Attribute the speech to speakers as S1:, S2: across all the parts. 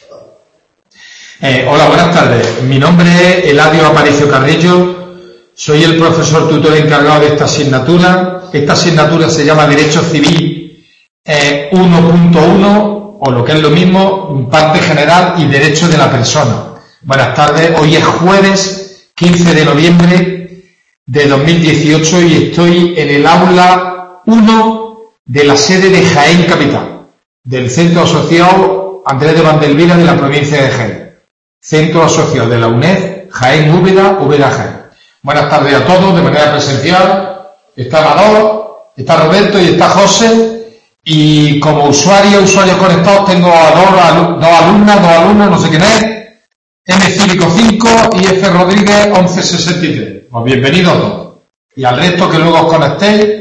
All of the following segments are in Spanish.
S1: Hola, buenas tardes. Mi nombre es Eladio Aparicio Carrillo. Soy el profesor tutor encargado de esta asignatura. Esta asignatura se llama Derecho Civil 1.1, o lo que es lo mismo, parte general y derecho de la persona. Buenas tardes. Hoy es jueves 15 de noviembre de 2018 y estoy en el aula 1 de la sede de Jaén Capital, del Centro Asociado Andrés de Vandelvira de la provincia de Jaén. Centro Asociado de la UNED, Jaén Úbeda, Úbeda Jaén. Buenas tardes a todos, de manera presencial. Está Amador, está Roberto y está José. Y como usuarios conectados tengo a dos alumnas, no sé quién es. M Cívico 5 y F Rodríguez 1163. Pues bienvenidos a todos. Y al resto que luego os conectéis,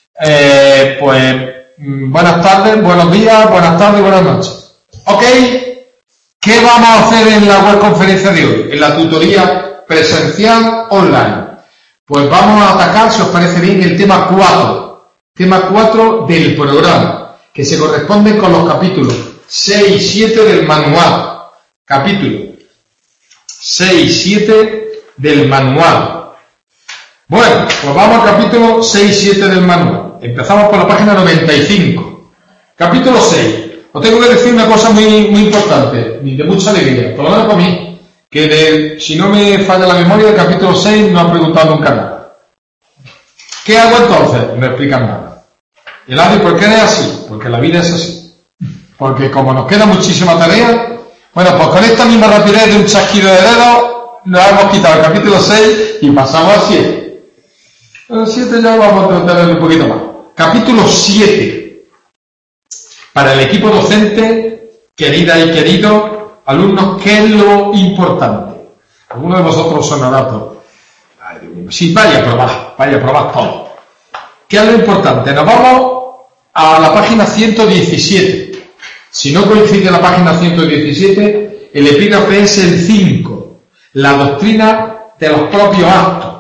S1: buenas tardes, buenos días, buenas tardes y buenas noches. Ok. ¿Qué vamos a hacer en la web conferencia de hoy? En la tutoría presencial online. Pues vamos a atacar, si os parece bien, el tema 4. Tema 4 del programa, que se corresponde con los capítulos 6 y 7 del manual. Capítulo 6 y 7 del manual. Bueno, pues vamos al capítulo 6 y 7 del manual. Empezamos por la página 95. Capítulo 6. Os tengo que decir una cosa muy importante, de mucha alegría, por lo menos para mí, que si no me falla la memoria, del capítulo 6 no han preguntado nunca nada. ¿Qué hago entonces? No explican nada. Eladio, ¿por qué es así? Porque la vida es así. Porque como nos queda muchísima tarea, bueno, pues con esta misma rapidez de un chasquido de dedos, nos hemos quitado el capítulo 6 y pasamos al 7. El 7 ya vamos a tener un poquito más. Capítulo 7. Para el equipo docente, querida y queridos alumnos, ¿qué es lo importante? Algunos de vosotros sonará todo. Sí, vaya a probar todo. ¿Qué es lo importante? Nos vamos a la página 117. Si no coincide la página 117, el epígrafe es el 5, la doctrina de los propios actos.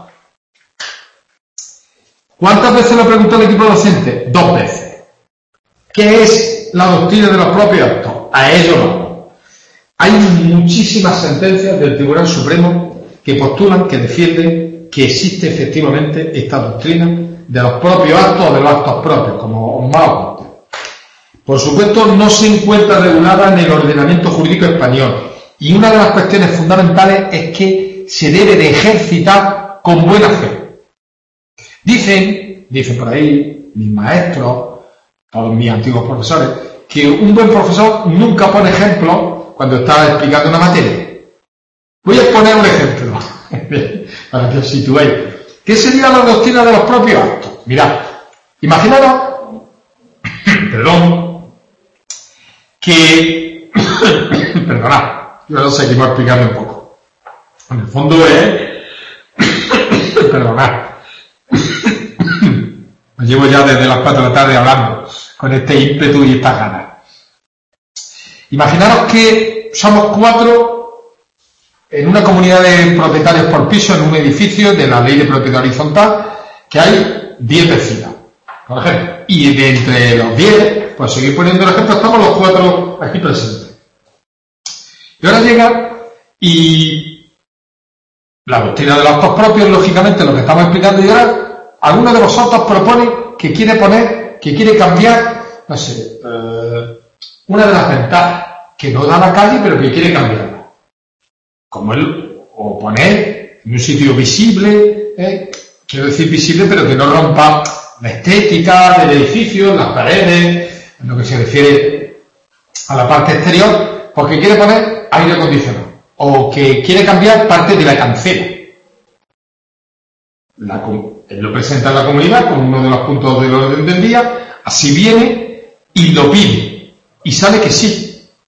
S1: ¿Cuántas veces lo preguntó el equipo docente? 2 veces. ¿Qué es la doctrina de los propios actos? A ello vamos. Hay muchísimas sentencias del Tribunal Supremo que postulan, que defienden que existe efectivamente esta doctrina de los propios actos o de los actos propios, como más os guste. Por supuesto, no se encuentra regulada en el ordenamiento jurídico español y una de las cuestiones fundamentales es que se debe de ejercitar con buena fe. Dicen por ahí mis maestros, todos mis antiguos profesores, que un buen profesor nunca pone ejemplos cuando está explicando una materia. Voy a poner un ejemplo para que os situéis. ¿Qué sería la doctrina de los propios actos? Mirad, imaginaros, que, perdonad, yo lo seguimos explicando un poco. En el fondo es, perdonad, me llevo ya desde las 4 de la tarde hablando con este ímpetu y estas ganas. Imaginaros que somos 4 en una comunidad de propietarios por piso, en un edificio de la ley de propiedad horizontal, que hay 10 vecinos, por ejemplo. Y de entre los 10, pues seguir poniendo el ejemplo, estamos los 4 aquí presentes. Y ahora llega y la doctrina de los actos propios, lógicamente, lo que estamos explicando y ahora, alguno de vosotros propone que quiere cambiar, no sé, una de las ventanas que no da a la calle, pero que quiere cambiarla. Como o poner en un sitio visible, quiero decir visible, pero que no rompa la estética del edificio, las paredes, en lo que se refiere a la parte exterior, porque quiere poner aire acondicionado, o que quiere cambiar parte de la cancela. Él lo presenta en la comunidad como uno de los puntos del orden del día, así viene y lo pide, y sale que sí.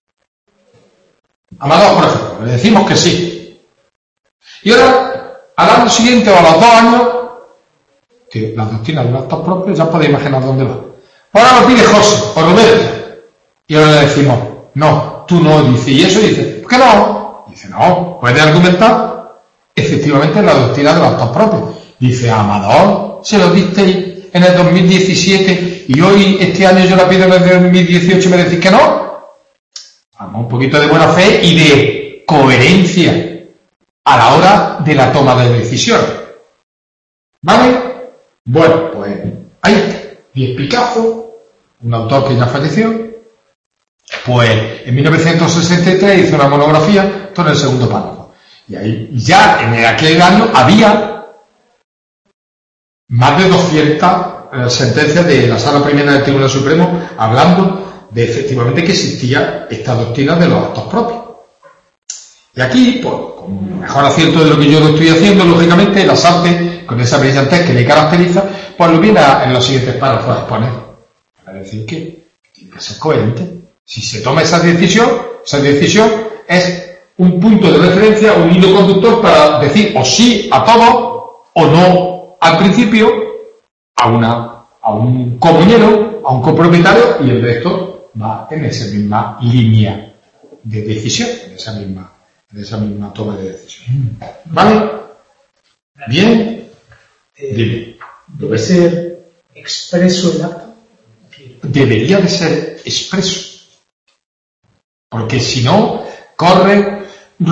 S1: Amador, por ejemplo, le decimos que sí. Y ahora, al año siguiente o a los 2 años, que la doctrina de los actos propios, ya podéis imaginar dónde va. Ahora lo pide José o Roberto. Y ahora le decimos, no, tú no, dice, y eso dice, ¿por qué no? Dice, no, puede argumentar efectivamente la doctrina de los actos propios. Dice, Amador, se lo disteis en el 2017 y hoy, este año yo la pido en el 2018 y me decís que no. un poquito de buena fe y de coherencia a la hora de la toma de decisiones. ¿Vale? Bueno, pues ahí, Diez Picazo, un autor que ya falleció, pues en 1963 hizo una monografía, esto en el segundo párrafo. Y ahí ya en aquel año había más de 200 sentencias de la Sala Primera del Tribunal Supremo hablando de efectivamente que existía esta doctrina de los actos propios. Y aquí, pues, con mejor acierto de lo que yo estoy haciendo, lógicamente, las artes, con esa brillantez que le caracteriza, pues lo viene en los siguientes párrafos a exponer. Para decir que tiene que ser coherente. Si se toma esa decisión es un punto de referencia, un hilo conductor para decir o sí a todo o no al principio a un comunero, a un copropietario, y el resto va en esa misma línea de decisión, en esa misma toma de decisión. ¿Vale? ¿Bien? Dime.
S2: ¿Debe ser expreso el acto?
S1: Debería de ser expreso. Porque si no, corre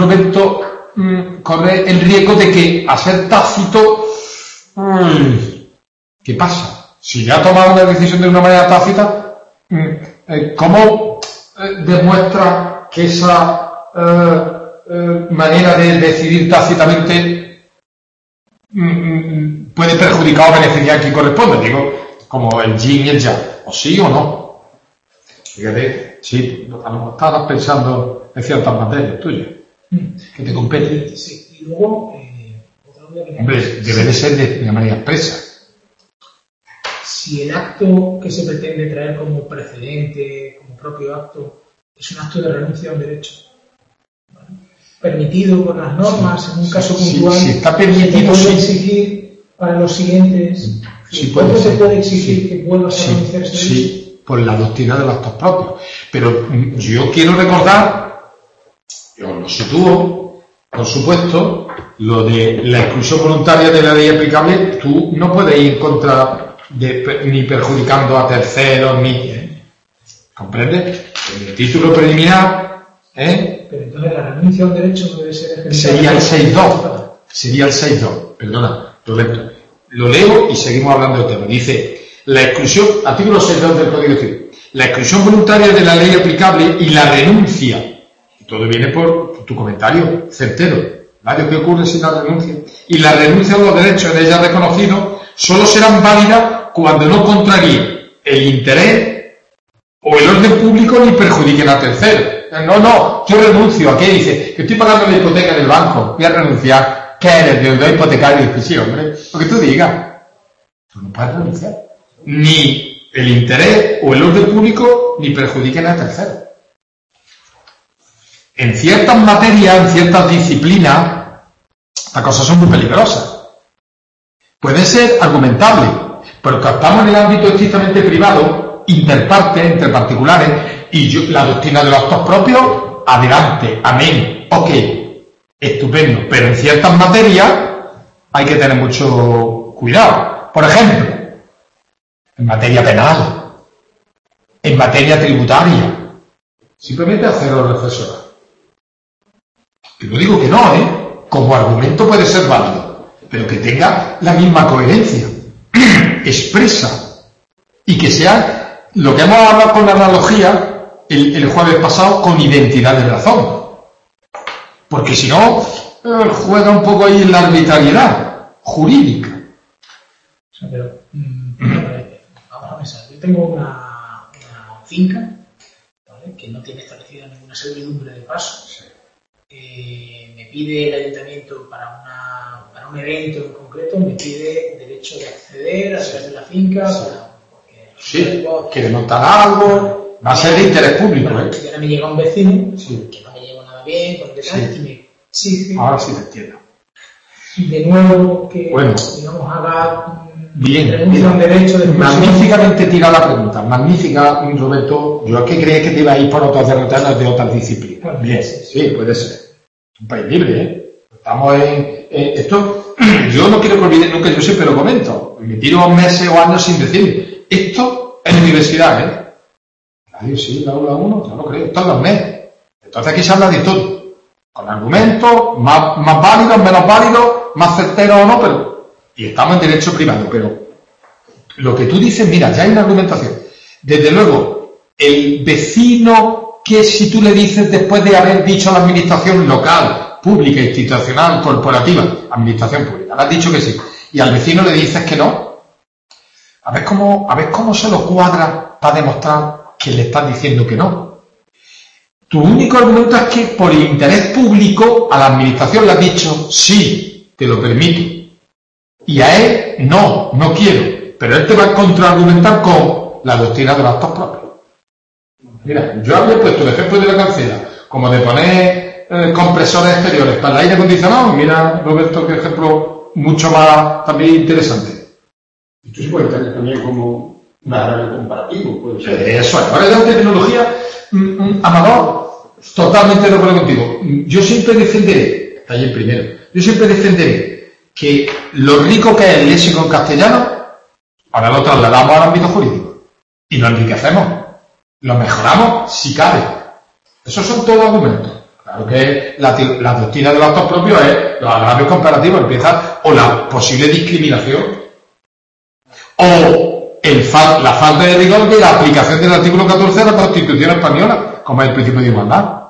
S1: el riesgo de que a ser tácito, ¿qué pasa? Si ya ha tomado una decisión de una manera tácita, ¿cómo demuestra que esa manera de decidir tácitamente puede perjudicar o beneficiar a quien corresponde? Digo, como el yin y el yang, o sí o no. Fíjate. Sí, a lo mejor estabas pensando en ciertas materias tuyas que te competen.
S2: Sí, y luego,
S1: hombre, debe de ser de manera expresa.
S2: Si el acto que se pretende traer como precedente, como propio acto, es un acto de renuncia a un derecho, ¿vale?, permitido por las normas, en un caso puntual,
S1: si está permitido,
S2: se puede exigir para los siguientes. ¿Cuándo se puede exigir que vuelvas a renunciar a ese derecho?
S1: Sí. Por la doctrina de los actos propios. Pero yo quiero recordar, yo lo sitúo, por supuesto, lo de la exclusión voluntaria de la ley aplicable, tú no puedes ir en contra ni perjudicando a terceros, ni... ¿Comprendes? En el título preliminar,
S2: Pero entonces la renuncia a un derecho no debe ser...
S1: Sería el 6.2. Sería el 6.2. Perdona, Roberto. Lo leo y seguimos hablando del tema. Dice... La exclusión, artículo 6.2 del Código Civil, la exclusión voluntaria de la ley aplicable y la renuncia, y todo viene por tu comentario certero, ¿vale? ¿Qué ocurre sin la renuncia? Y la renuncia a los derechos de ella reconocidos solo serán válidas cuando no contraríen el interés o el orden público ni perjudiquen a terceros. No, yo renuncio. ¿A qué? Dice, que estoy pagando la hipoteca del banco, voy a renunciar. ¿Qué eres? ¿Deudor hipotecario? Dice, sí, hombre, lo que tú digas. Tú no puedes renunciar. Ni el interés o el orden público ni perjudiquen a terceros. En ciertas materias, en ciertas disciplinas, las cosas son muy peligrosas. Puede ser argumentable, pero estamos en el ámbito estrictamente privado, interpartes, entre particulares, y la doctrina de los actos propios, adelante, amén, ok, estupendo. Pero en ciertas materias hay que tener mucho cuidado. Por ejemplo, en materia penal, en materia tributaria, simplemente hacerlo reflexionar. Que no digo que no, como argumento puede ser válido, pero que tenga la misma coherencia, expresa, y que sea lo que hemos hablado con la analogía el jueves pasado, con identidad de razón. Porque si no, juega un poco ahí en la arbitrariedad jurídica.
S2: O sea, pero, vamos a pensar, yo tengo una finca, ¿vale?, que no tiene establecida ninguna servidumbre de paso. Me pide el ayuntamiento para un evento en concreto, me pide derecho de acceder a través de la finca.
S1: Sí, quiere montar algo, va a ser de interés público.
S2: Bueno, y ahora me llega un vecino que no me llevo nada bien, con detalles, y me exige.
S1: Ahora sí te entiendo.
S2: De nuevo, que digamos haga
S1: bien,
S2: un derecho de
S1: magníficamente tira la pregunta, magnífica, Roberto. Yo es que creía que te iba a ir por otros derrotados de otras disciplinas.
S2: Bueno,
S1: bien, sí, puede ser. Un país libre, Estamos en esto. Yo no quiero que olviden nunca, yo siempre lo comento. Me tiro meses o años sin decir esto es universidad, Nadie, sí, la aula 1, yo no creo. Esto es los meses. Entonces aquí se habla de todo, con argumentos, más válidos, menos válidos, más certeros o no, pero, y estamos en derecho privado, pero lo que tú dices, mira, ya hay una argumentación. Desde luego, el vecino que si tú le dices después de haber dicho a la administración local, pública, institucional, corporativa, administración pública, le has dicho que sí, y al vecino le dices que no, a ver cómo se lo cuadra para demostrar que le estás diciendo que no. Tu único argumento es que por el interés público a la administración le has dicho sí, te lo permito, y a él no quiero, pero él te va a contraargumentar con la doctrina de los actos propios. Mira, yo había puesto el ejemplo de la cancela, como de poner compresores exteriores para el aire acondicionado. Mira, Roberto, qué ejemplo mucho más también interesante.
S3: Esto se puede tener también como un agravio comparativo, puede ser.
S1: Eso es. Ahora ya terminología, Amador, totalmente de acuerdo contigo. Yo siempre defenderé, está ahí el primero, yo siempre defenderé que lo rico que es el léxico en castellano, ahora lo trasladamos al ámbito jurídico y lo enriquecemos, lo mejoramos si cabe. Esos son todos argumentos. Claro que la doctrina de los actos propios es los agravios comparativos, empieza, o la posible discriminación, o la falta de rigor de la aplicación del artículo 14 de la Constitución española, como es el principio de igualdad.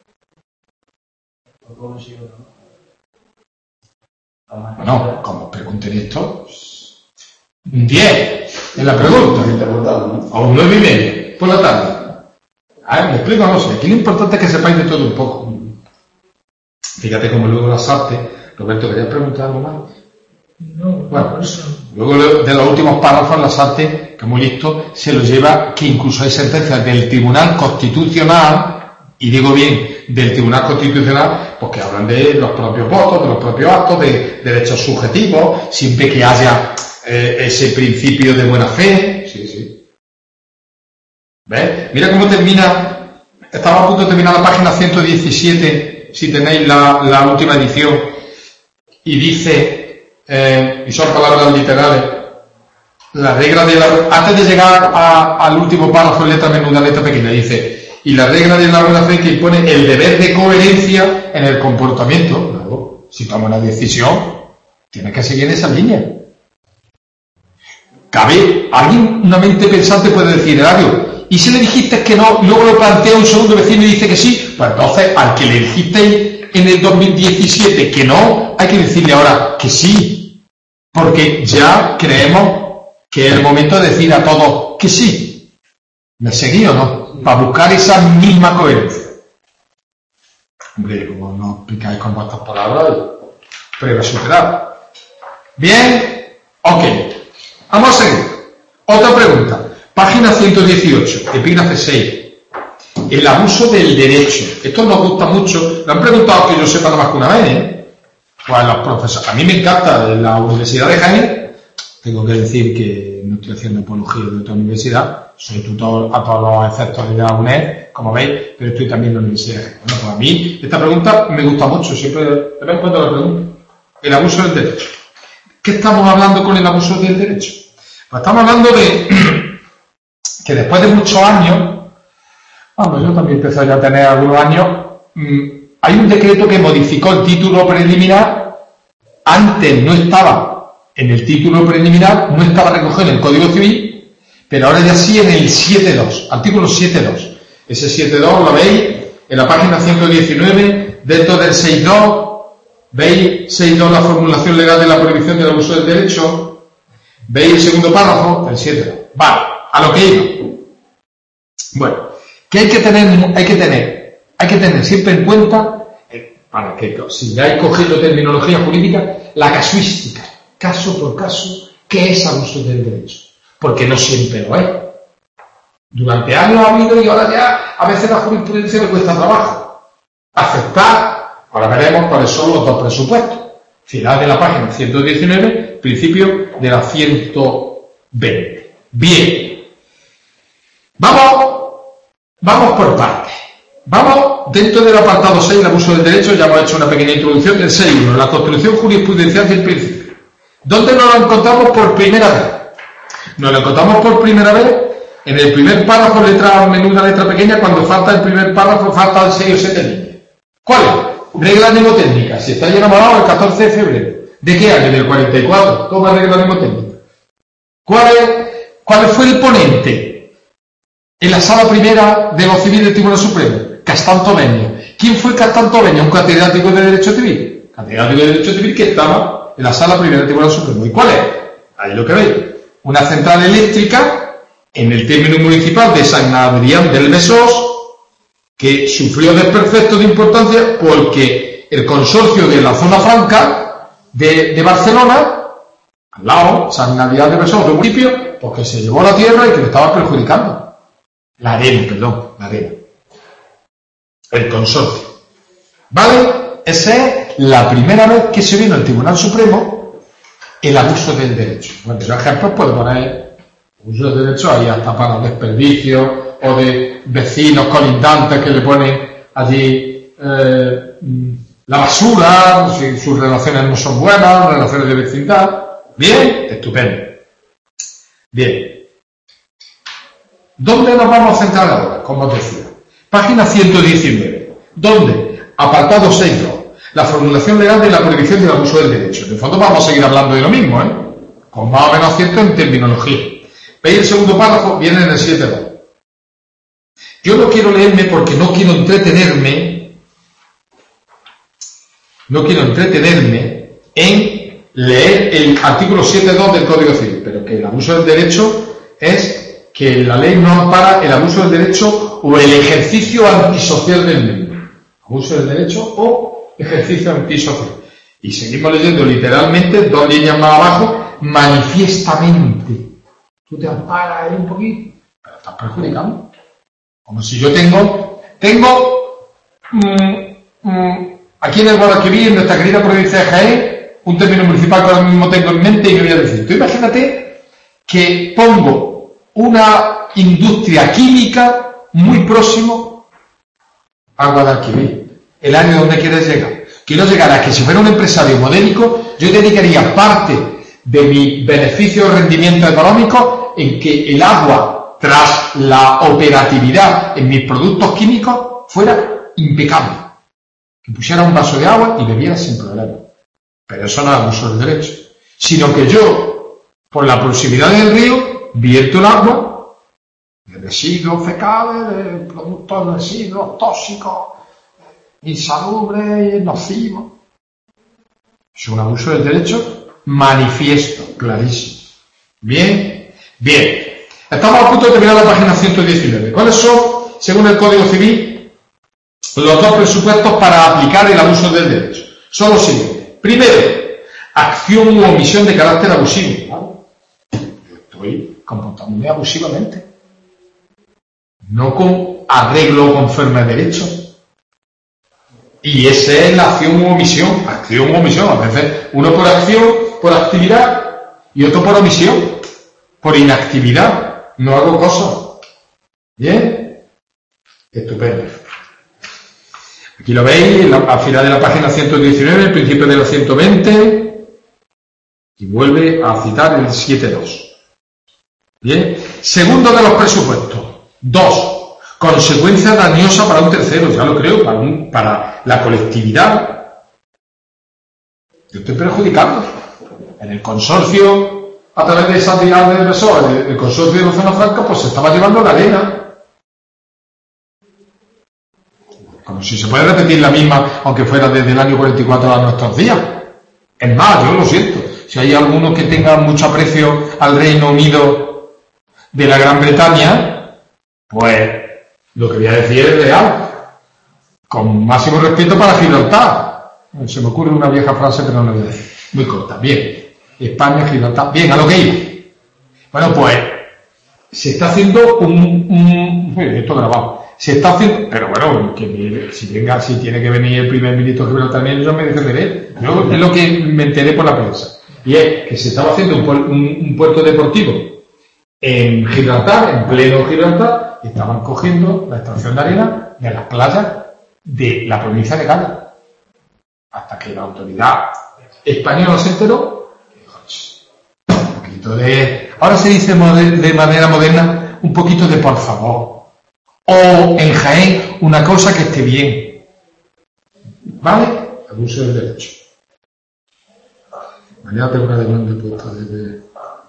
S1: Bueno, como pregunten esto, un 10 en la pregunta, o un 9,5 por la tarde. A ver, me explico, no sé. Aquí lo importante es que sepáis de todo un poco. Fíjate cómo luego las artes. Roberto, ¿querías preguntar algo más?
S2: No,
S1: bueno, luego de los últimos párrafos, las artes, que muy listo, se lo lleva que incluso hay sentencias del Tribunal Constitucional, y digo bien, del Tribunal Constitucional, pues que hablan de los propios votos, de los propios actos, de derechos subjetivos, siempre que haya ese principio de buena fe. Sí. ¿Ves? Mira cómo termina, estaba a punto de terminar la página 117, si tenéis la última edición, y dice, y son palabras literales, la regla antes de llegar al último párrafo en letra menuda, letra pequeña, dice, y la regla de la buena fe que impone el deber de coherencia en el comportamiento. Luego, si toma una decisión, tiene que seguir esa línea. Alguien, una mente pensante puede decir, Eladio, y si le dijiste que no, luego lo plantea un segundo vecino y dice que sí, pues entonces al que le dijiste en el 2017 que no, hay que decirle ahora que sí, porque ya creemos que es el momento de decir a todos que sí. ¿Me seguí o no? Para buscar esa misma coherencia. Hombre, como no explicáis con vuestras palabras, prueba superar. Bien, ok. Vamos a seguir. Otra pregunta. Página 118, epígrafe 6. El abuso del derecho. Esto nos gusta mucho. Lo han preguntado que yo sepa nada más que una vez, Pues los profesores. A mí me encanta en la Universidad de Jaén. Tengo que decir que no estoy haciendo apología de otra universidad. Soy tutor a todos los efectos de la UNED, como veis, pero estoy también en la Universidad de Jaén. Bueno, pues a mí esta pregunta me gusta mucho. Siempre, de vez en cuando la pregunto. El abuso del derecho. ¿Qué estamos hablando con el abuso del derecho? Pues estamos hablando de que después de muchos años, yo también empecé ya a tener algunos años, hay un decreto que modificó el título preliminar. Antes no estaba en el título preliminar, no estaba recogido en el Código Civil, pero ahora ya sí en el 7.2, artículo 7.2. Ese 7.2 lo veis en la página 119, dentro del 6.2, veis 6.2 la formulación legal de la prohibición del abuso del derecho, veis el segundo párrafo, el 7.2. Vale, a lo que iba. Bueno, ¿qué hay que tener siempre en cuenta, para que sigáis cogiendo terminología jurídica, la casuística, caso por caso, ¿qué es abuso del derecho? Porque no siempre lo es. Durante años ha habido y ahora ya a veces la jurisprudencia le cuesta trabajo aceptar. Ahora veremos cuáles son los dos presupuestos. Final de la página 119, principio de la 120. Bien. Vamos por partes. Vamos dentro del apartado 6, el abuso del derecho. Ya hemos hecho una pequeña introducción del 6.1, la construcción jurisprudencial del principio. ¿Dónde nos lo encontramos por primera vez? Nos lo encontramos por primera vez En el primer párrafo, letra menuda, letra pequeña, cuando falta el primer párrafo, faltan 6 o 7 líneas. ¿Cuál es? Regla mnemotécnica. Si está lleno enamorado el 14 de febrero. ¿De qué año? Del 44. Toma regla mnemotécnica. ¿Cuál fue el ponente en la sala primera de lo civil del Tribunal Supremo? Castantoveño. ¿Quién fue Castantoveño? Un catedrático de Derecho Civil. Catedrático de Derecho Civil que estaba en la sala primera del Tribunal Supremo. ¿Y cuál es? Ahí lo que veis. Una central eléctrica en el término municipal de San Adrián del Besós, que sufrió desperfectos de importancia porque el consorcio de la zona franca de Barcelona, al lado, San Adrián del Besós, de un municipio, pues que se llevó la tierra y que le estaba perjudicando. La arena. El consorcio. ¿Vale? Esa es la primera vez que se vino al Tribunal Supremo el abuso del derecho. Bueno, yo ejemplos puedo poner abuso del derecho ahí hasta para desperdicios o de vecinos colindantes que le ponen allí la basura, si sus relaciones no son buenas, relaciones de vecindad. Bien, estupendo. Bien. ¿Dónde nos vamos a centrar ahora? Como os decía. Página 119. ¿Dónde? Apartado 6.2. La formulación legal de la prohibición del abuso del derecho. En el fondo vamos a seguir hablando de lo mismo, con más o menos acierto en terminología. ¿Veis el segundo párrafo? Viene en el 7.2. Yo no quiero leerme porque no quiero entretenerme en leer el artículo 7.2 del Código Civil, pero que el abuso del derecho es que la ley no ampara el abuso del derecho o el ejercicio antisocial del mismo. Abuso del derecho o ejercicio antisocial. Y seguimos leyendo literalmente, 2 líneas más abajo, manifiestamente. Tú te amparas ahí un poquito, pero estás perjudicando. Como si yo tengo aquí en el Guadalquivir, en nuestra querida provincia de Jaén, un término municipal que ahora mismo tengo en mente y me voy a decir. Tú imagínate que pongo una industria química muy próximo a Guadalquivir, el área donde quieres llegar. Quiero llegar a que si fuera un empresario modélico, yo dedicaría parte de mi beneficio o rendimiento económico en que el agua, tras la operatividad en mis productos químicos, fuera impecable. Que pusiera un vaso de agua y bebiera sin problema. Pero eso no es abuso del derecho. Sino que yo, por la proximidad del río, vierto el agua de residuos fecales, de productos de residuos tóxicos, insalubres y nocivos. Es un abuso del derecho manifiesto, clarísimo. Bien. Estamos a punto de terminar la página 119. ¿Cuáles son, según el Código Civil, los 2 presupuestos para aplicar el abuso del derecho? Son los siguientes. Primero, acción u omisión de carácter abusivo. ¿Vale? Yo estoy comportándome abusivamente. No con arreglo conforme a derecho. Y esa es la acción u omisión. Acción u omisión. A veces uno por acción, por actividad, y otro por omisión, por inactividad. No hago cosas. ¿Bien? Estupendo. Aquí lo veis, al final de la página 119, el principio de la 120, y vuelve a citar el 7.2. Bien. Segundo de los presupuestos. 2. Consecuencia dañosa para un tercero, ya lo creo, para la colectividad. Yo estoy perjudicando. En el consorcio, a través de esa tirada del Besós, el consorcio de la zona franca, pues se estaba llevando la arena. Como si se puede repetir la misma, aunque fuera desde el año 44 a nuestros días. Es más, yo lo siento. Si hay algunos que tengan mucho aprecio al Reino Unido de la Gran Bretaña, pues lo que voy a decir es real. Con máximo respeto para Gibraltar. Se me ocurre una vieja frase, pero no la voy a decir. Muy corta. Bien. España, Gibraltar. Bien, a lo que iba. Bueno, pues se está haciendo esto grabado. Se está haciendo, pero bueno, que si tiene que venir el primer ministro de Gibraltar también, yo me defenderé. Yo es lo que me enteré por la prensa. Y es que se estaba haciendo un puerto deportivo en Gibraltar, en pleno Gibraltar, y estaban cogiendo la extracción de arena de las playas de la provincia de Cádiz. Hasta que la autoridad española se enteró, y dijo, un poquito de... Ahora se dice de manera moderna, un poquito de por favor. O en Jaén, una cosa que esté bien. ¿Vale? Abuso del derecho. Mañana tengo una demanda puesta desde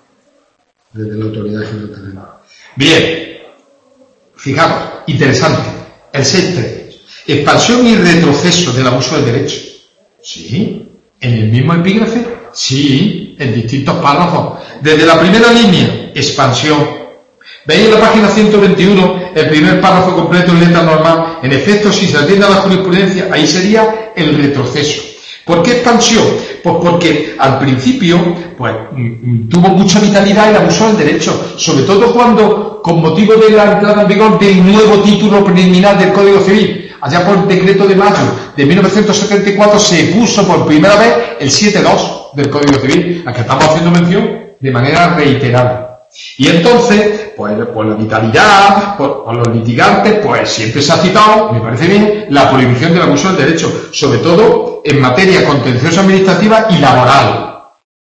S1: la autoridad genética. Bien. Fijaros, interesante. El 6.3. Expansión y retroceso del abuso del derecho. Sí. ¿En el mismo epígrafe? Sí. En distintos párrafos. Desde la primera línea, expansión. ¿Veis en la página 121 el primer párrafo completo en letra normal? En efecto, si se atiende a la jurisprudencia, ahí sería el retroceso. ¿Por qué expansión? Pues porque al principio tuvo mucha vitalidad el abuso del derecho, sobre todo cuando, con motivo de la entrada en vigor del nuevo título preliminar del Código Civil, allá por el decreto de mayo de 1974, se puso por primera vez el 7.2 del Código Civil, al que estamos haciendo mención de manera reiterada. Y entonces, pues la vitalidad, por los litigantes, pues siempre se ha citado, me parece bien, la prohibición del abuso del derecho, sobre todo en materia contenciosa administrativa y laboral.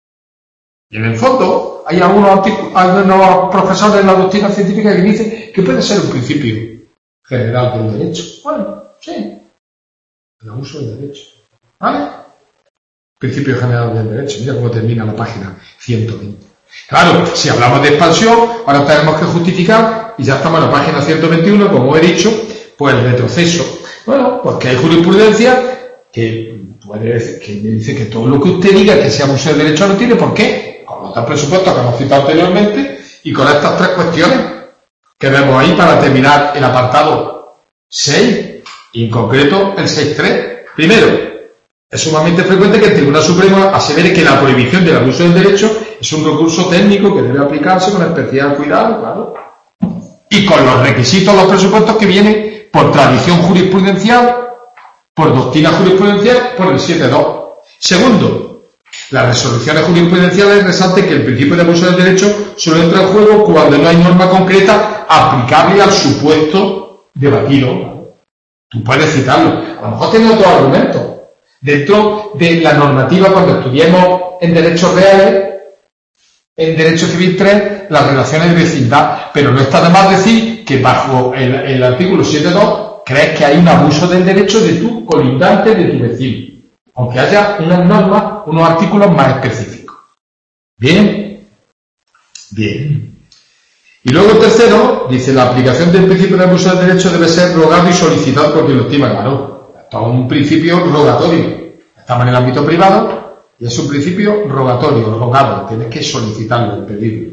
S1: Y en el fondo, hay algunos profesores de la doctrina científica que dicen que puede ser un principio general del derecho. Bueno, sí, el abuso del derecho. ¿Vale? Principio general del derecho. Mira cómo termina la página 120. Claro, si hablamos de expansión, ahora tenemos que justificar, y ya estamos en la página 121, como he dicho, pues el retroceso. Bueno, porque hay jurisprudencia que puede decir, que dice que todo lo que usted diga que sea abuso de derecho no tiene por qué, con los tres presupuestos que hemos citado anteriormente, y con estas tres cuestiones que vemos ahí para terminar el apartado 6, y en concreto el 6.3. Primero, es sumamente frecuente que el Tribunal Supremo asevere que la prohibición del abuso del derecho es un recurso técnico que debe aplicarse con especial cuidado, claro, y con los requisitos, los presupuestos que vienen por tradición jurisprudencial, por doctrina jurisprudencial, por el 7.2. Segundo, las resoluciones jurisprudenciales resaltan que el principio de abuso del derecho solo entra en juego cuando no hay norma concreta aplicable al supuesto debatido. Tú puedes citarlo. A lo mejor tiene otro argumento. Dentro de la normativa, cuando estudiemos en derechos reales, en Derecho Civil 3, las relaciones de vecindad, pero no está de más decir que bajo el artículo 7.2 crees que hay un abuso del derecho de tu colindante, de tu vecino, aunque haya unas normas, unos artículos más específicos. ¿Bien? Bien. Y luego tercero, dice, la aplicación del principio de abuso del derecho debe ser rogado y solicitado por quien lo estima. Claro, esto es un principio rogatorio. Estamos en el ámbito privado y es un principio rogatorio, rogado. Tienes que solicitarlo, pedirlo.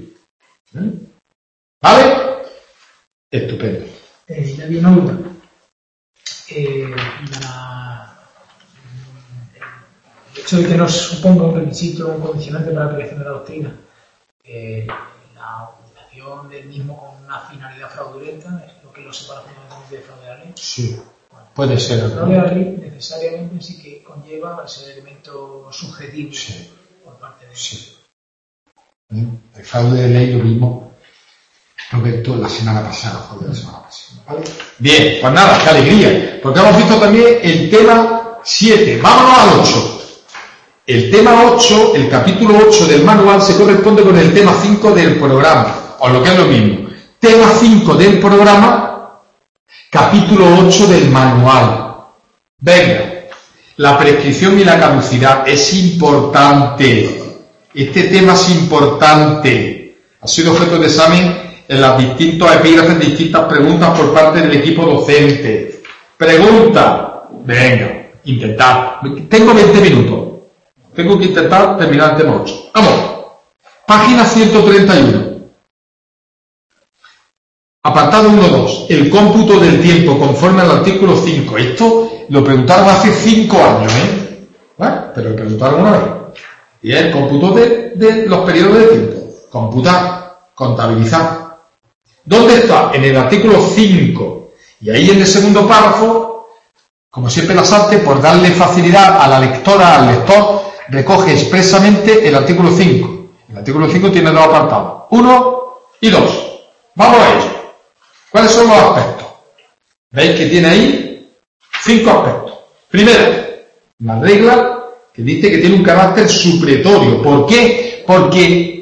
S1: ¿Vale? Estupendo.
S2: Ya había una duda. El hecho de que nos suponga un requisito, un condicionante para la aplicación de la doctrina, la utilización del mismo con una finalidad fraudulenta, es lo que lo separa fundamentalmente de fraude a la ley.
S1: Sí. Puede ser.
S2: El fraude a la ley necesariamente sí que conlleva ese elemento subjetivo, sí, por parte de
S1: sí. El fraude de ley lo vimos, Roberto, la semana pasada. ¿Vale? Bien, pues nada, qué alegría, porque hemos visto también el tema 7. Vámonos al 8. El tema 8, el capítulo 8 del manual se corresponde con el tema 5 del programa, o lo que es lo mismo. Tema 5 del programa, capítulo 8 del manual. Venga, la prescripción y la caducidad es importante. Este tema es importante. Ha sido objeto de examen en las distintos epígrafes, distintas preguntas por parte del equipo docente. Pregunta. Venga, intentad. Tengo 20 minutos. Tengo que intentar terminar el tema 8. Vamos. Página 131. Apartado 1.2. El cómputo del tiempo conforme al artículo 5. Esto lo preguntaron hace 5 años, ¿Vale? Pero lo preguntaron una vez. Y es el cómputo de los periodos de tiempo. Computar, contabilizar. ¿Dónde está? En el artículo 5. Y ahí en el segundo párrafo, como siempre las artes, por darle facilidad a la lectora, al lector, recoge expresamente el artículo 5. El artículo 5 tiene 2 apartados. 1 y 2. Vamos a ello. ¿Cuáles son los aspectos? ¿Veis que tiene ahí 5 aspectos? Primero, la regla que dice que tiene un carácter supletorio. ¿Por qué? Porque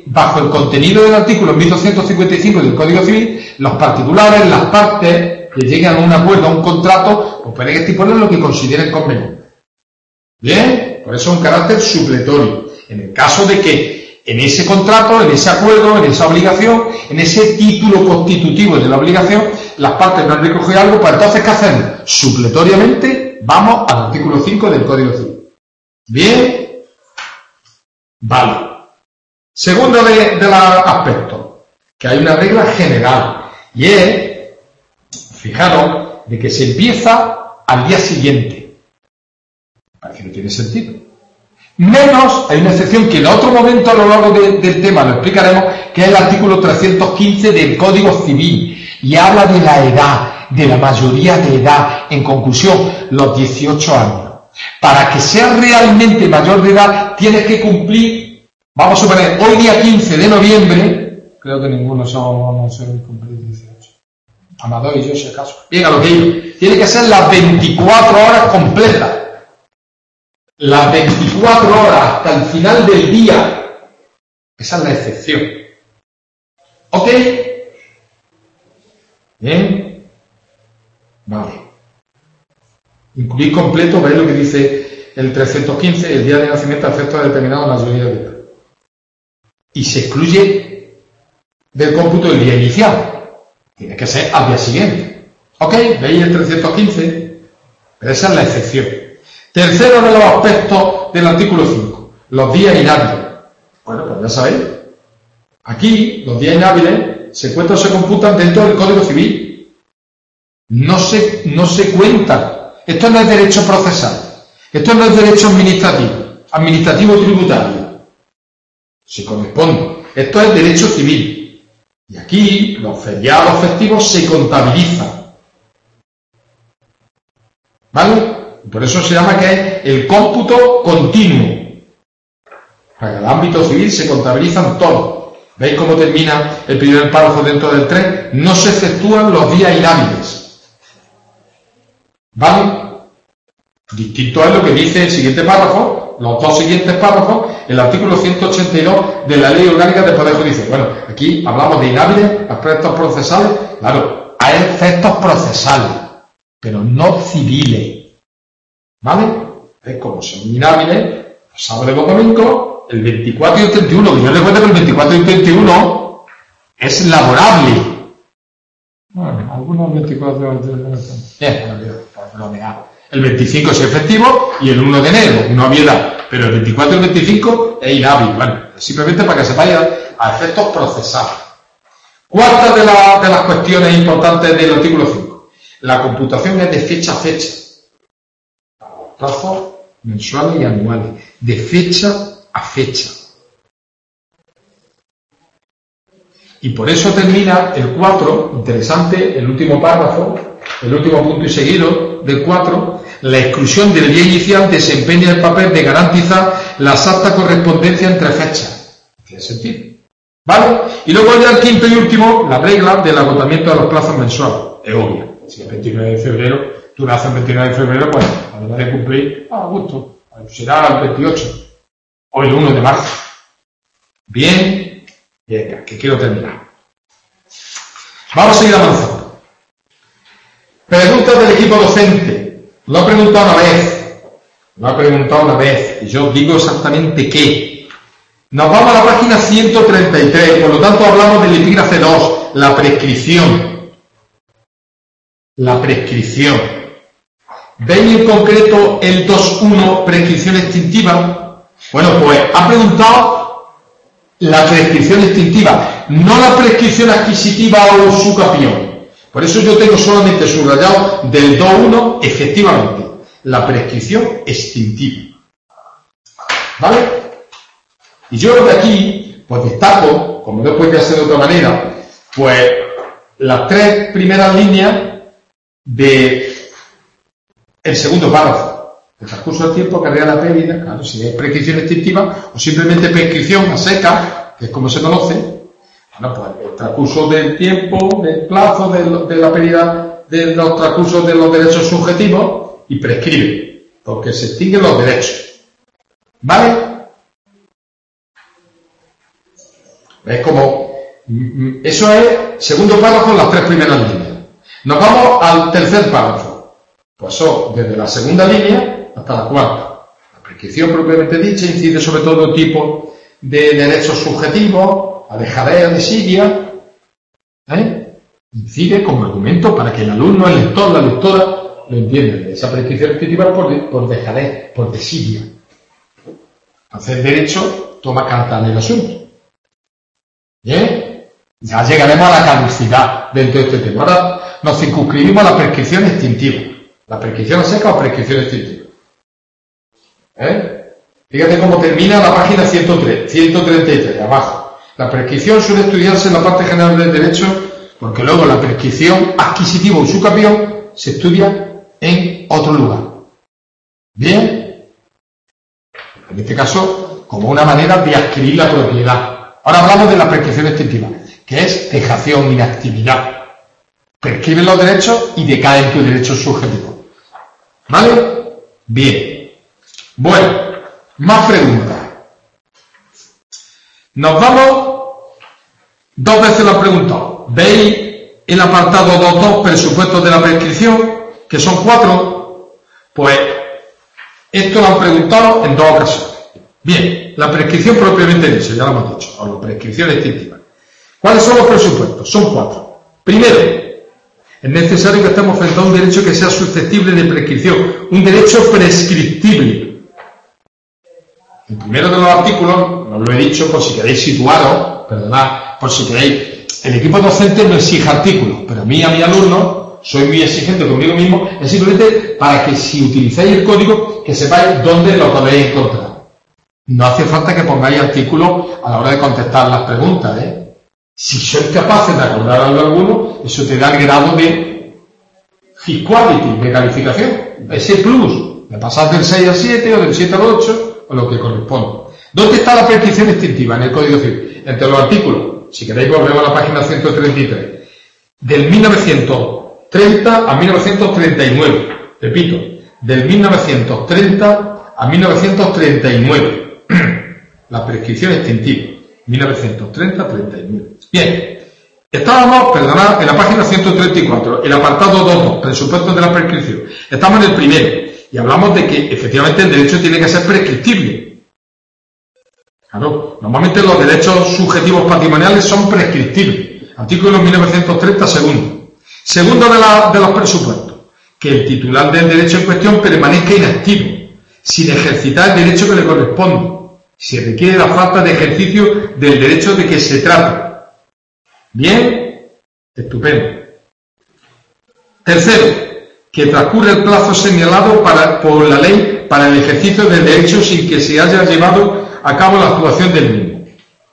S1: bajo el contenido del artículo 1255 del Código Civil, los particulares, las partes que lleguen a un acuerdo, a un contrato, pues pueden estipular lo que consideren conveniente. Bien, por eso es un carácter supletorio. En el caso de que en ese contrato, en ese acuerdo, en esa obligación, en ese título constitutivo de la obligación, las partes no han recogido algo, pues entonces, ¿qué hacemos? Supletoriamente, vamos al artículo 5 del Código Civil. Bien, vale. Segundo de los aspectos, que hay una regla general, y es, fijaros, de que se empieza al día siguiente. Parece que no tiene sentido. Menos, hay una excepción que en otro momento a lo largo del tema lo explicaremos, que es el artículo 315 del Código Civil, y habla de la edad, de la mayoría de edad, en conclusión, los 18 años. Para que seas realmente mayor de edad, tienes que cumplir, vamos a suponer, hoy día 15 de noviembre, creo que ninguno no se cumplir 18. Amador y yo, si acaso. Bien, a lo que digo, tiene que ser las 24 horas completas. Las 24 horas hasta el final del día. Esa es la excepción. ¿Ok? Bien. Vale. Incluir completo, veis lo que dice el 315, el día de nacimiento a efectos de determinada mayoría de edad. Y se excluye del cómputo el día inicial. Tiene que ser al día siguiente. ¿Ok? ¿Veis el 315? Pero esa es la excepción. Tercero de los aspectos del artículo 5, los días inhábiles. Bueno, pues ya sabéis. Aquí, los días inhábiles se cuentan o se computan dentro del Código Civil. No se cuentan. Esto no es derecho procesal. Esto no es derecho administrativo tributario. Se corresponde. Esto es derecho civil. Y aquí, los feriados festivos se contabilizan. ¿Vale? Por eso se llama que es el cómputo continuo. Para el ámbito civil se contabilizan todos. ¿Veis cómo termina el primer párrafo dentro del 3? No se efectúan los días inhábiles. ¿Vale? Distinto es lo que dice el siguiente párrafo, los dos siguientes párrafos, el artículo 182 de la Ley Orgánica del Poder Judicial. Bueno, aquí hablamos de inhábiles, aspectos procesales. Claro, hay efectos procesales, pero no civiles. ¿Vale? Es como son inhábiles, los sábados y los domingos, el 24 y el 31. Yo les cuento que el 24 y el 31 es laborable. Bueno, algunos 24 y el 31. Bien, lo negado. El 25 es efectivo y el 1 de enero, una obviedad. Pero el 24 y el 25 es inhábil. Bueno, simplemente para que sepáis a efectos procesales. Cuarta de las cuestiones importantes del artículo 5. La computación es de fecha a fecha. Plazos mensuales y anuales, de fecha a fecha. Y por eso termina el 4, interesante, el último párrafo, el último punto y seguido del 4, la exclusión del día inicial desempeña el papel de garantizar la exacta correspondencia entre fechas. ¿Tiene sentido? ¿Vale? Y luego ya el quinto y último, la regla del agotamiento de los plazos mensuales. Es obvia. Si el 29 de febrero tú naces el 29 de febrero, pues cuando de cumplir, a gusto, será el 28 o el 1 de marzo. Bien, venga, que quiero terminar. Vamos a seguir avanzando. Preguntas del equipo docente. Lo ha preguntado una vez, y yo digo exactamente qué. Nos vamos a la página 133, por lo tanto hablamos del epígrafe 2, la prescripción. La prescripción. ¿Veis en concreto el 2.1, prescripción extintiva? Bueno, pues ha preguntado la prescripción extintiva, no la prescripción adquisitiva o usucapión. Por eso yo tengo solamente subrayado del 2.1, efectivamente, la prescripción extintiva. ¿Vale? Y yo de aquí, pues destaco, como no puede ser de otra manera, pues las tres primeras líneas de el segundo párrafo. El transcurso del tiempo acarrea la pérdida, claro, si es prescripción extintiva o simplemente prescripción a seca, que es como se conoce, bueno, pues el transcurso del tiempo, del plazo, de la pérdida de los transcursos de los derechos subjetivos y prescribe, porque se extinguen los derechos. ¿Vale? Es como, eso es segundo párrafo en las 3 primeras líneas. Nos vamos al tercer párrafo. Pues son desde la segunda línea hasta la cuarta. La prescripción propiamente dicha incide sobre todo tipo de derechos subjetivos, a dejadez, a desidia, incide como argumento para que el alumno, el lector, la lectora lo entienda. Esa prescripción restrictiva por dejadez, por desidia. Entonces el derecho toma carta en el asunto. ¿Bien? Ya llegaremos a la caducidad dentro de este tema. Ahora nos circunscribimos a la prescripción extintiva. La prescripción seca o prescripción extintiva. Fíjate cómo termina la página 133, abajo. La prescripción suele estudiarse en la parte general del derecho, porque luego la prescripción adquisitiva o sucapión se estudia en otro lugar. ¿Bien? En este caso, como una manera de adquirir la propiedad. Ahora hablamos de la prescripción extintiva, que es dejación, inactividad. Prescriben los derechos y decaen tus derechos subjetivos. ¿Vale? Bien. Bueno, más preguntas. Nos vamos, 2 veces lo han preguntado. ¿Veis el apartado 2.2, presupuestos de la prescripción, que son 4? Pues esto lo han preguntado en 2 ocasiones. Bien, la prescripción propiamente dicha, ya lo hemos dicho, o la prescripción extintiva. ¿Cuáles son los presupuestos? Son 4. Primero, es necesario que estemos frente a un derecho que sea susceptible de prescripción, un derecho prescriptible. El primero de los artículos, os lo he dicho por si queréis situaros, perdonad, por si queréis, el equipo docente no exige artículos, pero a mi alumno, soy muy exigente conmigo mismo, es simplemente para que si utilizáis el código, que sepáis dónde lo podéis encontrar. No hace falta que pongáis artículos a la hora de contestar las preguntas, Si sois capaces de acordar algo alguno, eso te da el grado de High Quality, de calificación, ese plus, de pasar del 6 al 7 o del 7 al 8, o lo que corresponde. ¿Dónde está la prescripción extintiva en el Código Civil? Entre los artículos, si queréis volvemos a la página 133, del 1930 a 1939, repito, del 1930 a 1939. La prescripción extintiva, 1930-39. Bien, estábamos, perdonad, en la página 134, el apartado 2.2, presupuestos de la prescripción. Estamos en el primero, y hablamos de que efectivamente el derecho tiene que ser prescriptible. Claro, normalmente los derechos subjetivos patrimoniales son prescriptibles. Artículo 1930, segundo. Segundo de los presupuestos, que el titular del derecho en cuestión permanezca inactivo, sin ejercitar el derecho que le corresponde. Se requiere la falta de ejercicio del derecho de que se trata. Bien, estupendo. Tercero, que transcurre el plazo señalado por la ley para el ejercicio del derecho sin que se haya llevado a cabo la actuación del mismo.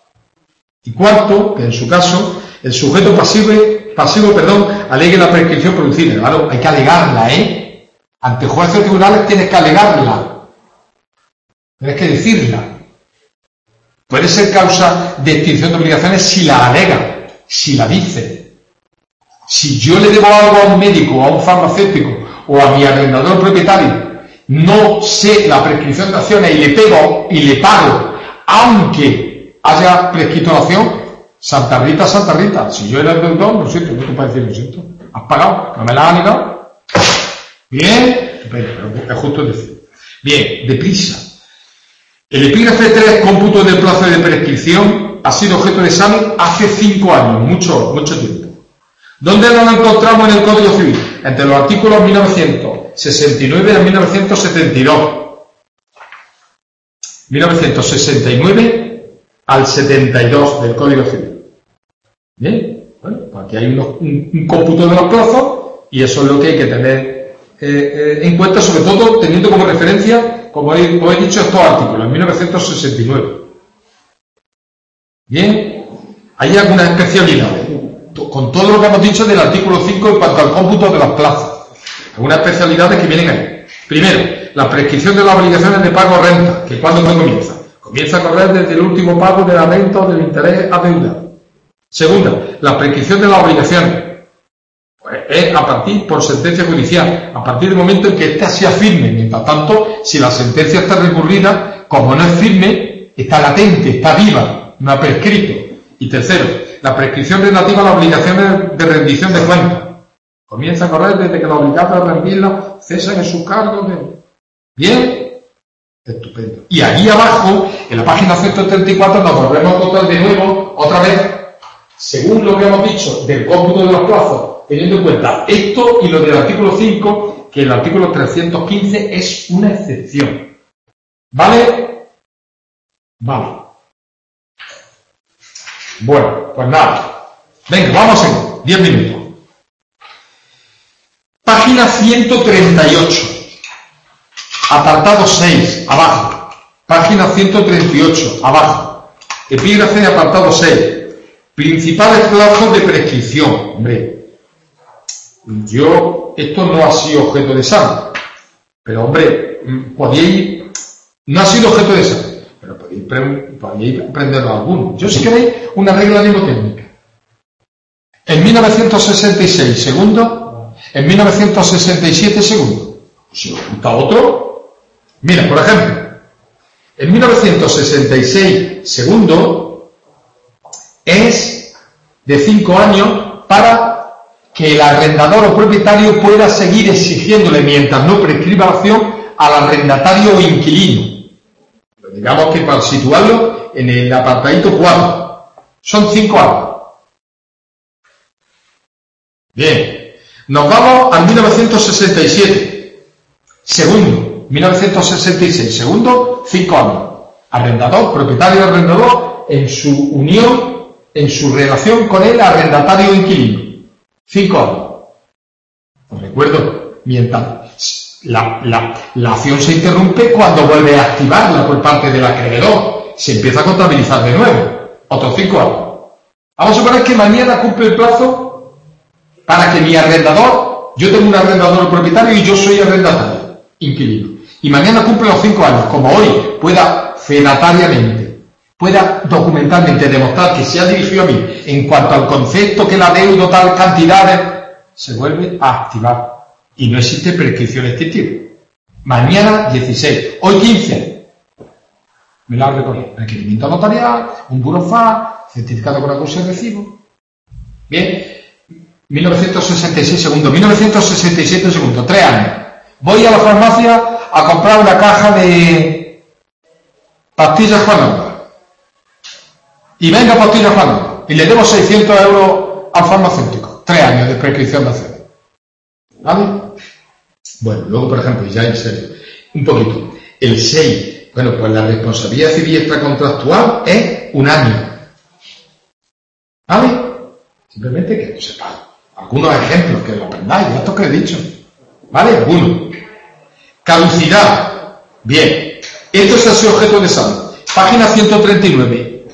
S1: Y cuarto, que en su caso, el sujeto pasivo, alegue la prescripción producida. Claro, hay que alegarla, Ante jueces o tribunales tienes que alegarla. Tienes que decirla. Puede ser causa de extinción de obligaciones si la alega, si la dice. Si yo le debo algo a un médico, o a un farmacéutico, o a mi arrendador propietario, no sé la prescripción de acciones y le pego y le pago, aunque haya prescrito la acción, Santa Rita, si yo era el deudor, lo siento, no te puedes decir lo siento. ¿Has pagado? ¿No me la has negado? Bien, pero es justo decir. Bien, deprisa. El epígrafe 3, cómputo del plazo de prescripción, ha sido objeto de examen hace 5 años, mucho tiempo. ¿Dónde lo encontramos en el Código Civil? Entre los artículos 1969 a 1972. 1969 al 72 del Código Civil. Bien, bueno, pues aquí hay un cómputo de los plazos y eso es lo que hay que tener en cuenta, sobre todo teniendo como referencia, como he dicho, estos artículos, en 1969. Bien, hay algunas especialidades, con todo lo que hemos dicho del artículo 5 en cuanto al cómputo de los plazos. Algunas especialidades que vienen ahí. Primero, la prescripción de las obligaciones de pago o renta, que ¿cuándo comienza? Comienza a correr desde el último pago de la renta o del interés adeudado. Segunda, la prescripción de las obligaciones. Pues es a partir por sentencia judicial, a partir del momento en que ésta sea firme. Mientras tanto, si la sentencia está recurrida, como no es firme, está latente, está viva, no ha prescrito. Y tercero, la prescripción relativa a las obligaciones de rendición de cuentas. Comienza a correr desde que los obligados a rendirla cesan en su cargo. ¿Bien? Estupendo. Y allí abajo, en la página 134, nos volvemos a contar de nuevo, otra vez, según lo que hemos dicho del cómputo de los plazos, teniendo en cuenta esto y lo del artículo 5, que el artículo 315 es una excepción. ¿Vale? Vale. Bueno, pues nada. Venga, vamos en 10 minutos. Página 138. Apartado 6, abajo. Página 138, abajo. Epígrafe, apartado 6. Principales plazos de prescripción. Hombre, esto no ha sido objeto de examen. Pero, hombre, no ha sido objeto de examen. Pero podéis aprenderlo alguno. Yo, si queréis, una regla mnemotécnica. En 1966 segundos, en 1967 segundos. Si os gusta otro, mira, por ejemplo, en 1966 segundos es de 5 años para que el arrendador o propietario pueda seguir exigiéndole, mientras no prescriba la acción, al arrendatario o inquilino. Digamos que para situarlo en el apartadito 4, son 5 años. Bien, nos vamos al 1967, segundo, 1966, segundo, 5 años. Arrendador, propietario arrendador, en su unión, en su relación con el arrendatario o inquilino. 5 años. Os recuerdo, mientras la acción se interrumpe cuando vuelve a activarla por parte del acreedor. Se empieza a contabilizar de nuevo. Otros 5 años. Vamos a suponer que mañana cumple el plazo para que mi arrendador, yo tengo un arrendador propietario y yo soy arrendatario, inquilino. Y mañana cumple los 5 años. Como hoy pueda fedatariamente, pueda documentalmente demostrar que se ha dirigido a mí en cuanto al concepto que la deuda tal cantidades, se vuelve a activar. Y no existe prescripción extintiva. Mañana 16, hoy 15. Me la recorrido. Requerimiento notarial, un burofax, certificado con acuerdo de recibo. Bien, 1966 segundos, 1967 segundos, 3 años. Voy a la farmacia a comprar una caja de pastillas Juanola. Y venga pastillas Juanola. Y le debo 600 euros al farmacéutico. 3 años de prescripción de acción. ¿Vale? Bueno, luego, por ejemplo, ya en serio, un poquito. El 6, bueno, pues la responsabilidad civil extracontractual es 1 año. ¿Vale? Simplemente que lo sepáis. Algunos ejemplos, que lo aprendáis, esto que he dicho. ¿Vale? Algunos. Caducidad. Bien. Esto es así objeto de examen. Página 139.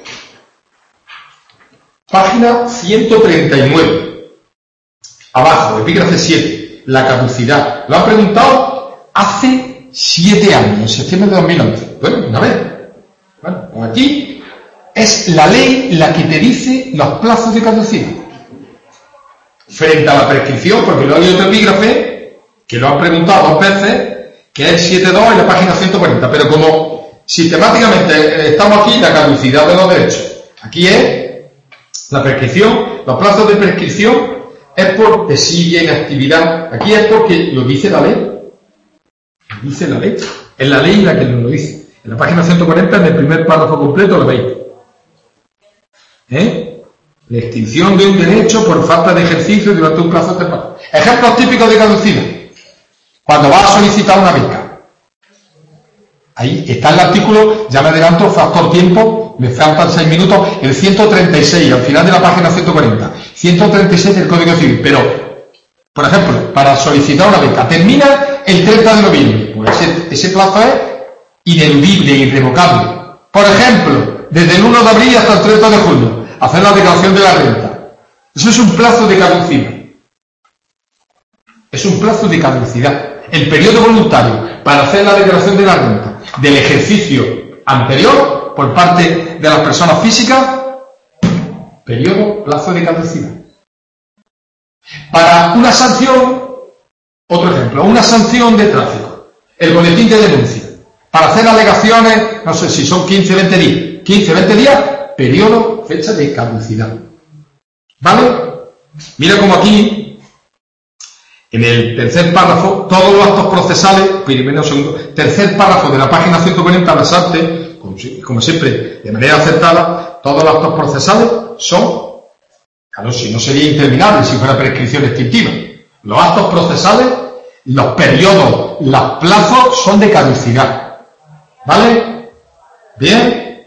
S1: Página 139. Abajo, epígrafe 7. La caducidad. Lo han preguntado hace 7 años, en septiembre de 2011. Bueno, una vez. Bueno, pues aquí es la ley la que te dice los plazos de caducidad. Frente a la prescripción, porque luego hay otro epígrafe que lo han preguntado 2 veces, que es 7.2 en la página 140. Pero como sistemáticamente estamos aquí, la caducidad de los derechos. Aquí es la prescripción, los plazos de prescripción. Es por desidia, inactividad. Aquí es porque lo dice la ley. Lo dice la ley. Es la ley la que nos lo dice. En la página 140, en el primer párrafo completo, lo veis. La extinción de un derecho por falta de ejercicio durante un plazo temporal. Ejemplos típicos de caducidad. Cuando vas a solicitar una beca. Ahí está el artículo, ya me adelanto, factor tiempo, me faltan 6 minutos, el 136, al final de la página 140. 136 del Código Civil, pero, por ejemplo, para solicitar una beca, termina el 30 de noviembre, pues ese plazo es ineludible, irrevocable. Por ejemplo, desde el 1 de abril hasta el 30 de junio, hacer la declaración de la renta. Eso es un plazo de caducidad. Es un plazo de caducidad. El periodo voluntario para hacer la declaración de la renta del ejercicio anterior por parte de las personas físicas, periodo, plazo de caducidad. Para una sanción, otro ejemplo, una sanción de tráfico, el boletín de denuncia, para hacer alegaciones, no sé si son 15 o 20 días. 15 o 20 días, periodo, fecha de caducidad. ¿Vale? Mira como aquí, en el tercer párrafo, todos los actos procesales, primero, segundo, tercer párrafo de la página 140, resalte, como siempre, de manera acertada, todos los actos procesales son, claro, si no sería interminable, si fuera prescripción extintiva. Los actos procesales, los periodos, los plazos son de caducidad. ¿Vale? ¿Bien?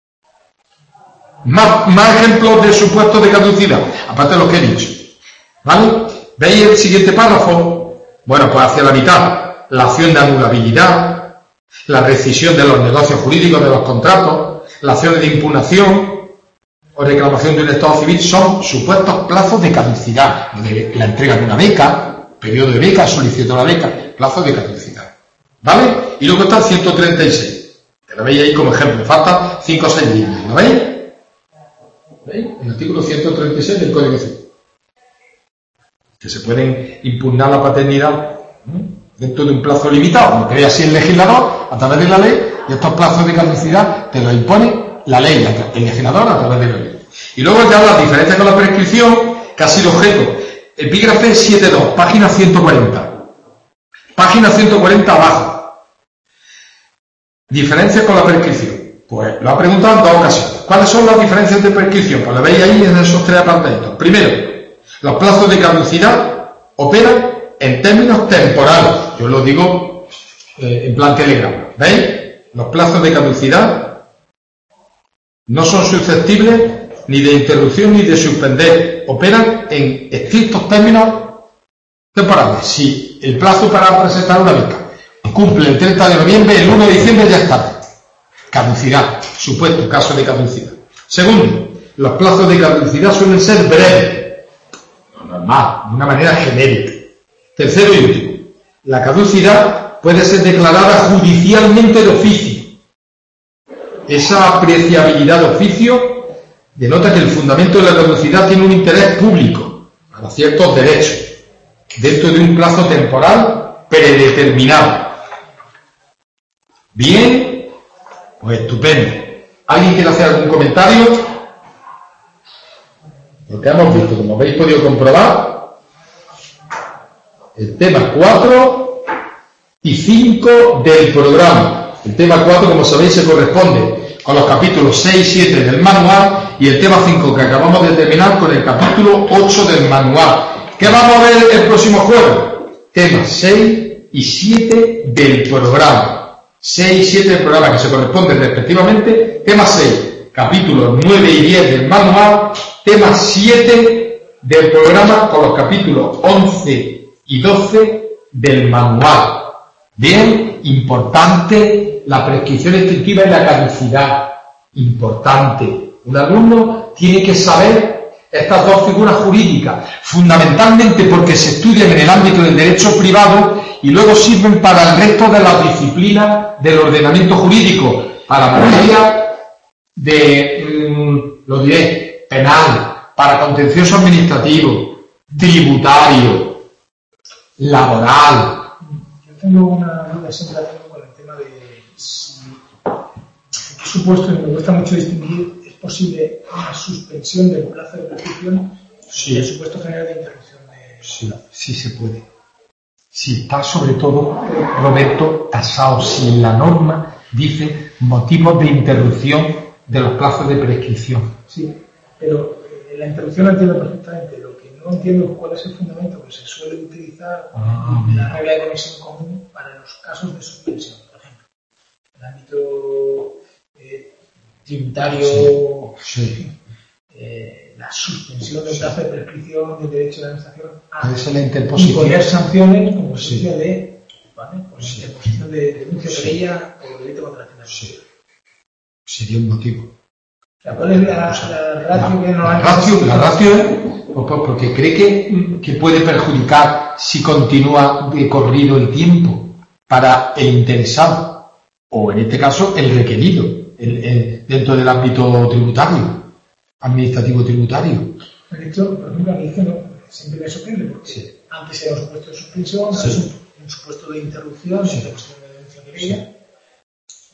S1: Más ejemplos de supuestos de caducidad, aparte de los que he dicho. ¿Vale? ¿Veis el siguiente párrafo? Bueno, pues hacia la mitad, la acción de anulabilidad, la rescisión de los negocios jurídicos de los contratos, las acciones de impugnación o reclamación de un estado civil son supuestos plazos de caducidad, de la entrega de una beca, periodo de beca, solicitud de la beca, plazos de caducidad. ¿Vale? Y luego está el 136, que lo veis ahí como ejemplo, faltan 5 o 6 líneas, ¿lo veis? ¿Veis? El artículo 136 del Código Civil. Que se pueden impugnar la paternidad dentro de un plazo limitado, como cree así el legislador, a través de la ley, y estos plazos de caducidad te los impone la ley, el legislador a través de la ley. Y luego ya las diferencias con la prescripción, que ha sido objeto. Epígrafe 7.2, página 140. Página 140 abajo. Diferencias con la prescripción. Pues lo ha preguntado en 2 ocasiones. ¿Cuáles son las diferencias de prescripción? Pues lo veis ahí en esos 3 apartados. Primero, los plazos de caducidad operan en términos temporales. Yo lo digo en plan telegrama. ¿Veis? Los plazos de caducidad no son susceptibles ni de interrupción ni de suspender. Operan en estrictos términos temporales. Si el plazo para presentar una beca cumple el 30 de noviembre, el 1 de diciembre ya está. Caducidad. Supuesto caso de caducidad. Segundo, los plazos de caducidad suelen ser breves. Normal, de una manera genérica. Tercero y último, la caducidad puede ser declarada judicialmente de oficio. Esa apreciabilidad de oficio denota que el fundamento de la caducidad tiene un interés público para ciertos derechos, dentro de un plazo temporal predeterminado. Bien, pues estupendo. ¿Alguien quiere hacer algún comentario? Lo que hemos visto, como habéis podido comprobar, el tema 4 y 5 del programa. El tema 4, como sabéis, se corresponde con los capítulos 6 y 7 del manual, y el tema 5 que acabamos de terminar con el capítulo 8 del manual. ¿Qué vamos a ver el próximo jueves? Temas 6 y 7 del programa. 6 y 7 del programa, que se corresponden respectivamente, tema 6. Capítulos 9 y 10 del manual, tema 7 del programa con los capítulos 11 y 12 del manual. Bien, importante la prescripción extintiva y la caducidad. Importante. Un alumno tiene que saber estas dos figuras jurídicas, fundamentalmente porque se estudian en el ámbito del derecho privado y luego sirven para el resto de las disciplinas del ordenamiento jurídico, para materia de, lo diré, penal, para contencioso administrativo, tributario, laboral.
S2: Yo tengo una duda, siempre la tengo con el tema de si, por supuesto, me gusta mucho distinguir, ¿es posible una suspensión del plazo de prescripción?
S1: Sí.
S2: El supuesto general de interrupción de...
S1: Sí, sí se puede. Si está sobre todo, Roberto, tasado, si en la norma dice motivos de interrupción de los plazos de prescripción.
S2: Sí, pero la interrupción la entiendo perfectamente. Lo que no entiendo es cuál es el fundamento que se suele utilizar la regla de conexión común para los casos de suspensión, por ejemplo. En el ámbito tributario,
S1: sí.
S2: La suspensión del plazo de prescripción del derecho de la administración
S1: a
S2: imponer sanciones como esencia de, ¿vale? Por
S1: sí.
S2: interposición de denuncia de querella o delito contra la financiación.
S1: Sí. Sería un motivo.
S2: ¿Cuál es la ratio que no hay?
S1: La ratio es porque cree que puede perjudicar si continúa de corrido el tiempo para el interesado, o en este caso el requerido, dentro del ámbito tributario, administrativo tributario.
S2: De hecho, por ejemplo, a mí no, siempre me sorprende, porque sí. Antes era un supuesto de suspensión, sí. Un supuesto de interrupción, sí. De denuncia de querella.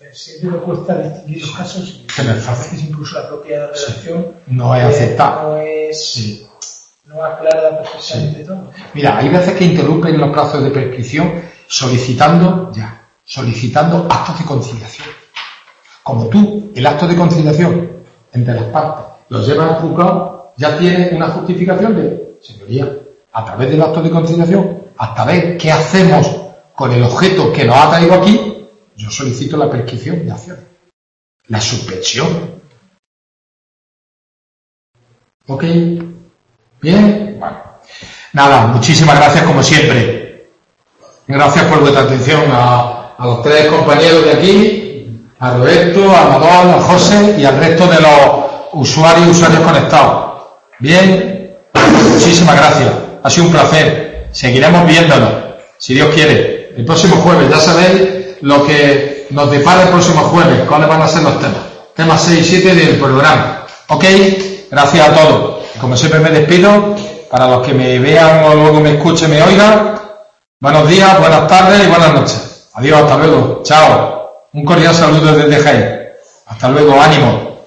S2: siempre me cuesta distinguir los casos y
S1: que no es fácil.
S2: a veces incluso la propia redacción
S1: No es aceptada.
S2: No aclara perfectamente todo.
S1: Mira, hay veces que interrumpen los plazos de prescripción solicitando actos de conciliación. Como tú, el acto de conciliación entre las partes lo llevas al juzgado, ya tienes una justificación de, señoría, a través del acto de conciliación, hasta ver qué hacemos con el objeto que nos ha traído aquí, yo solicito la prescripción de acción, la suspensión. ¿Ok? ¿Bien? Bueno. Nada, muchísimas gracias como siempre. Gracias por vuestra atención a los tres compañeros de aquí, a Roberto, a Amador, a José y al resto de los usuarios conectados. Bien, muchísimas gracias. Ha sido un placer. Seguiremos viéndonos, si Dios quiere. El próximo jueves, ya sabéis lo que nos depara el próximo jueves, cuáles van a ser los temas. Temas 6 y 7 del programa. ¿Ok? Gracias a todos. Como siempre me despido. Para los que me vean o luego me escuchen, me oigan. Buenos días, buenas tardes y buenas noches. Adiós, hasta luego. Chao. Un cordial saludo desde Jaén. Hasta luego, ánimo.